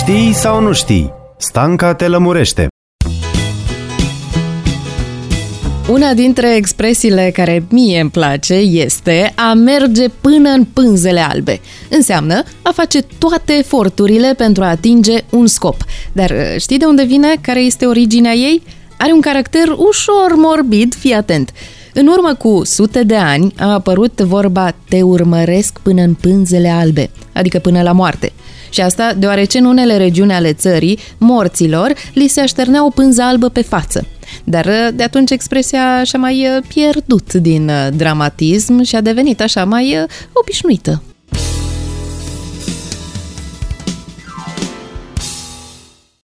Știi sau nu știi? Stanca te lămurește. Una dintre expresiile care mie îmi place este a merge până în pânzele albe. Înseamnă a face toate eforturile pentru a atinge un scop. Dar știi de unde vine? Care este originea ei? Are un caracter ușor morbid, fii atent. În urmă cu sute de ani a apărut vorba te urmăresc până în pânzele albe, adică până la moarte. Și asta deoarece în unele regiuni ale țării, morților li se așternea o pânză albă pe față. Dar de atunci expresia și-a mai pierdut din dramatism și a devenit așa mai obișnuită.